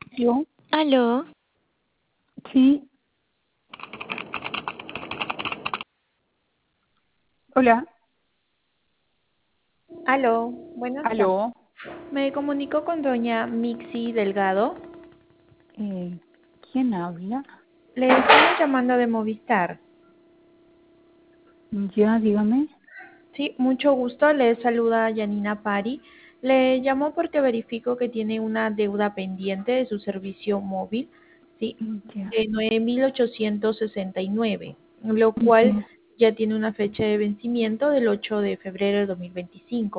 ¿Yo? Aló, Sí. Hola. aló, buenas tardes. Aló. Me comunico con doña Mixi Delgado. Eh, ¿Quién habla? Le estamos llamando de Movistar. Ya, dígame. Sí, mucho gusto. Le saluda Yanina Pari. Le llamo porque verifico que tiene una deuda pendiente de su servicio móvil, sí, Ya. de 9.869, lo cual Ya. ya tiene una fecha de vencimiento del 8 de febrero de 2025.